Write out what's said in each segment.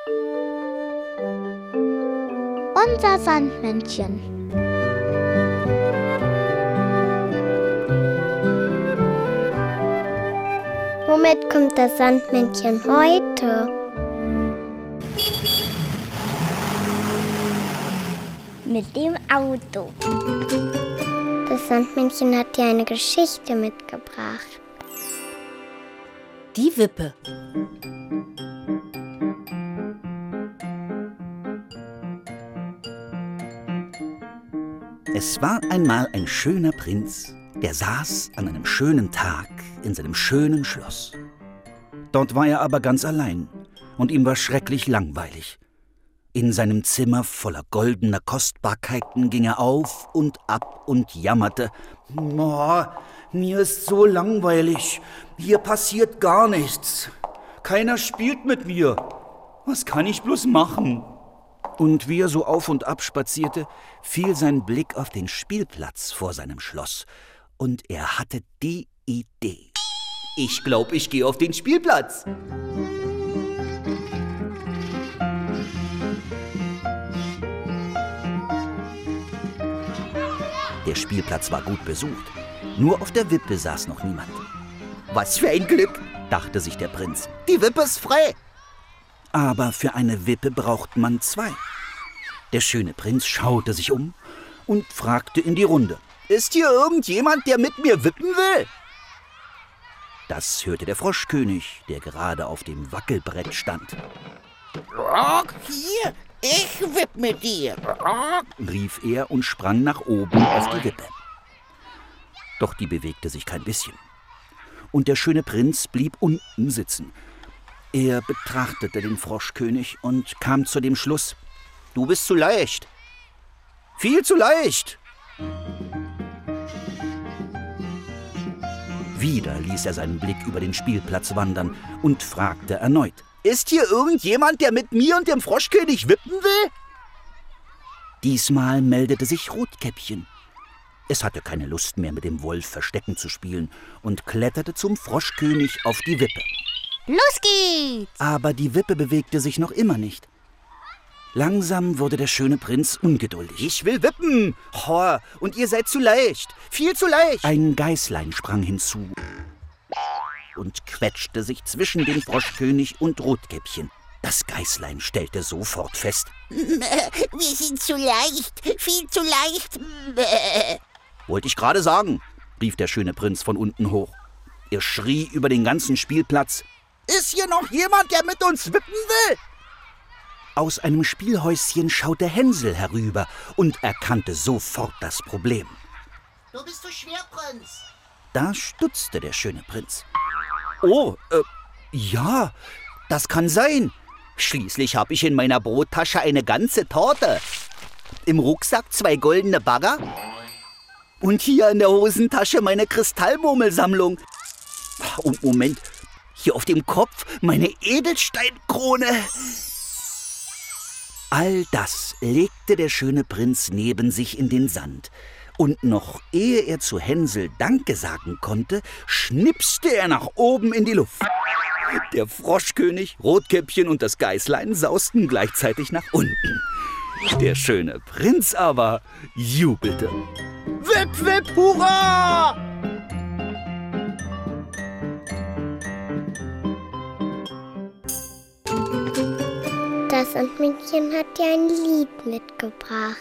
Unser Sandmännchen. Womit kommt das Sandmännchen heute? Mit dem Auto. Das Sandmännchen hat dir eine Geschichte mitgebracht. Die Wippe. Es war einmal ein schöner Prinz, der saß an einem schönen Tag in seinem schönen Schloss. Dort war er aber ganz allein und ihm war schrecklich langweilig. In seinem Zimmer voller goldener Kostbarkeiten ging er auf und ab und jammerte. Oh, mir ist so langweilig, hier passiert gar nichts. Keiner spielt mit mir. Was kann ich bloß machen? Und wie er so auf und ab spazierte, fiel sein Blick auf den Spielplatz vor seinem Schloss. Und er hatte die Idee. Ich glaube, ich gehe auf den Spielplatz. Der Spielplatz war gut besucht. Nur auf der Wippe saß noch niemand. Was für ein Glück, dachte sich der Prinz. Die Wippe ist frei. Aber für eine Wippe braucht man zwei. Der schöne Prinz schaute sich um und fragte in die Runde. Ist hier irgendjemand, der mit mir wippen will? Das hörte der Froschkönig, der gerade auf dem Wackelbrett stand. Hier, ich wipp mit dir, rief er und sprang nach oben auf die Wippe. Doch die bewegte sich kein bisschen. Und der schöne Prinz blieb unten sitzen. Er betrachtete den Froschkönig und kam zu dem Schluss: Du bist zu leicht. Viel zu leicht. Wieder ließ er seinen Blick über den Spielplatz wandern und fragte erneut: Ist hier irgendjemand, der mit mir und dem Froschkönig wippen will? Diesmal meldete sich Rotkäppchen. Es hatte keine Lust mehr, mit dem Wolf Verstecken zu spielen und kletterte zum Froschkönig auf die Wippe. Los geht's! Aber die Wippe bewegte sich noch immer nicht. Langsam wurde der schöne Prinz ungeduldig. Ich will wippen! Oh, und ihr seid zu leicht! Viel zu leicht! Ein Geißlein sprang hinzu und quetschte sich zwischen den Froschkönig und Rotkäppchen. Das Geißlein stellte sofort fest: Wir sind zu leicht, viel zu leicht. Wollte ich gerade sagen, rief der schöne Prinz von unten hoch. Er schrie über den ganzen Spielplatz: Ist hier noch jemand, der mit uns wippen will? Aus einem Spielhäuschen schaute Hänsel herüber und erkannte sofort das Problem. Du bist zu schwer, Prinz. Da stutzte der schöne Prinz. Oh, ja, das kann sein. Schließlich habe ich in meiner Brottasche eine ganze Torte. Im Rucksack 2 goldene Bagger. Und hier in der Hosentasche meine Kristallmurmelsammlung. Und Moment, hier auf dem Kopf meine Edelsteinkrone. All das legte der schöne Prinz neben sich in den Sand. Und noch ehe er zu Hänsel Danke sagen konnte, schnipste er nach oben in die Luft. Der Froschkönig, Rotkäppchen und das Geißlein sausten gleichzeitig nach unten. Der schöne Prinz aber jubelte. Wipp, wipp, hurra! Das Sandmännchen hat dir ein Lied mitgebracht.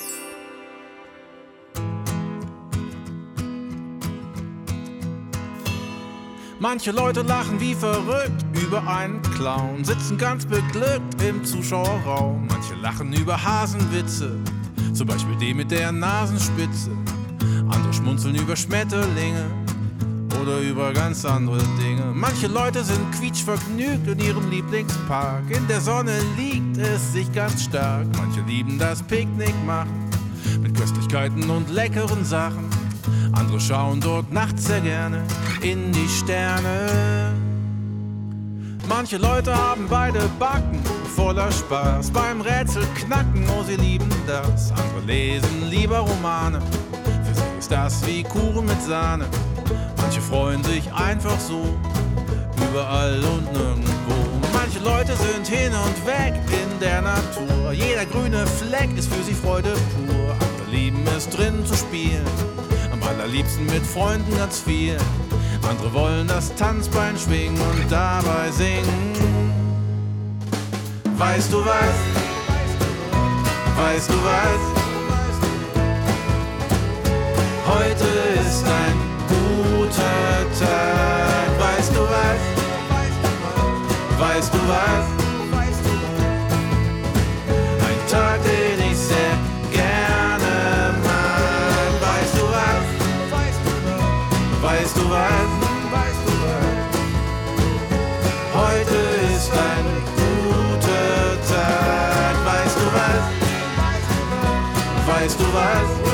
Manche Leute lachen wie verrückt über einen Clown, sitzen ganz beglückt im Zuschauerraum. Manche lachen über Hasenwitze, zum Beispiel den mit der Nasenspitze. Andere schmunzeln über Schmetterlinge oder über ganz andere Dinge. Manche Leute sind quietschvergnügt in ihrem Lieblingspark. In der Sonne liegt es sich ganz stark. Manche lieben das Picknick machen mit Köstlichkeiten und leckeren Sachen. Andere schauen dort nachts sehr gerne in die Sterne. Manche Leute haben beide Backen voller Spaß beim Rätsel knacken, oh sie lieben das. Andere lesen lieber Romane, für sie ist das wie Kuchen mit Sahne. Manche freuen sich einfach so, überall und nirgendwo. Manche Leute sind hin und weg in der Natur. Jeder grüne Fleck ist für sie Freude pur. Andere lieben es drin zu spielen, am allerliebsten mit Freunden ganz viel. Andere wollen das Tanzbein schwingen und dabei singen. Weißt du was? Weißt du was? Heute ist ein guter Tag. Weißt du was? Weißt du was? Ein Tag, den ich sehr gerne mag. Weißt du was? Weißt du was? Heute ist ein guter Tag. Weißt du was? Weißt du was?